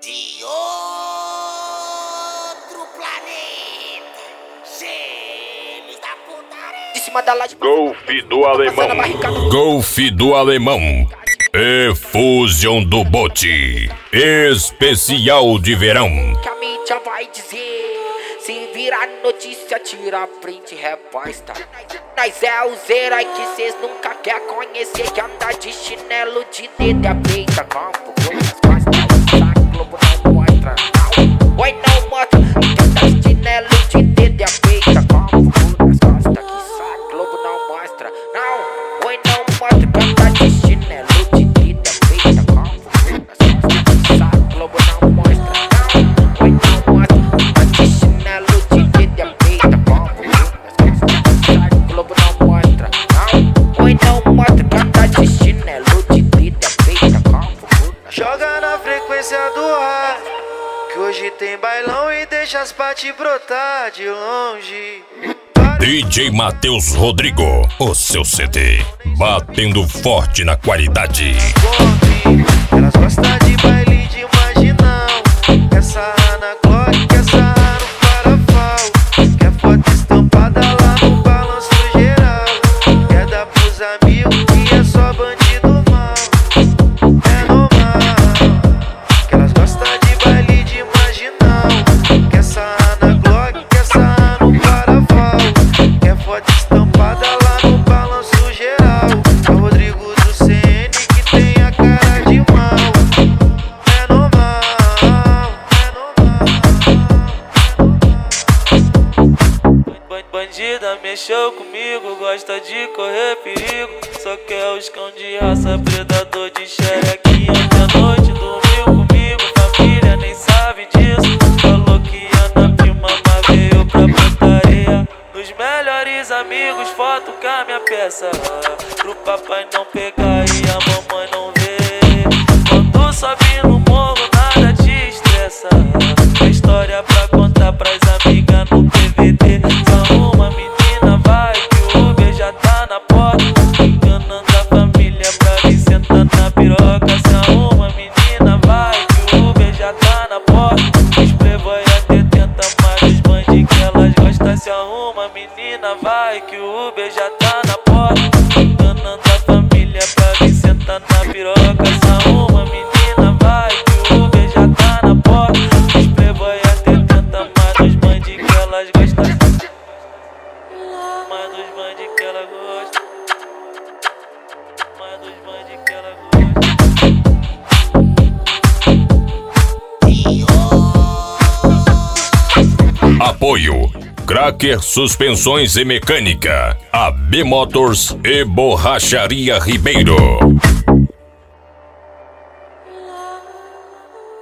de outro planeta. Gênios da putaria. De cima da laje. Golfe do alemão. Golfe do alemão. Efusion do bote. Especial de verão. Que a mídia vai dizer. Se virar notícia, tira print, reposta. Nós é o zero aí que cês nunca quer conhecer. Que anda de chinelo de dedo e a peita. Campo, nas costas, saco, Globo não mostra. Oi, não mostra. Que anda de chinelo de dedo e a peita. Campo, nas costas, que saco, Globo não mostra. Não, oi, não mostra. Que anda de chinelo de dedo e a peita. Campo, nas costas, que saco, Globo não mostra. Não, oi, não mostra. Joga na frequência do ar, que hoje tem bailão e deixa as partes brotar de longe. DJ Matheus Rodrigo, o seu CD, batendo forte na qualidade. Elas gostam de baile de marginal, quer sarrar na Glock, quer sarrar no Farafal, quer foto estampada lá no balanço geral, quer dar pros amigos que é só bandido mal. É normal que elas gostam de baile de marginal, quer sarrar na Glock, quer sarrar no Farafal, quer foto estampada lá no balanço geral. É o Rodrigo do CN que tem a cara de mal. É normal, é normal. Bandida mexeu comigo, gosta de correr perigo, só quer os cão de raça, predador de xerequinha. Ontem à noite dormiu comigo, família nem sabe disso. Falou que ia na prima, mas veio pra putaria. Nos melhores amigos, foto com a minha peça, pro papai não pegar e a mamãe não ver. Quando sobe no morro, nada te estressa. A história pra contar pras amigas no PVT. Só uma menina vai que o Uber já tá na porta, enganando a família pra vir sentar na piroca. Só uma menina vai que o Uber já tá na porta, os playboy até tenta, mas os bandidos que elas gostam. Se arruma, menina vai que o Uber já tá na porta, enganando a família pra vir sentar na piroca. Se arruma, menina vai que o Uber já tá na porta, os playboy até tenta, mas os bandidos que elas gostam. Mais dos bandidos que ela gosta, mais dos bandidos que ela gosta. Apoio Cracker Suspensões e Mecânica, AB Motors e Borracharia Ribeiro.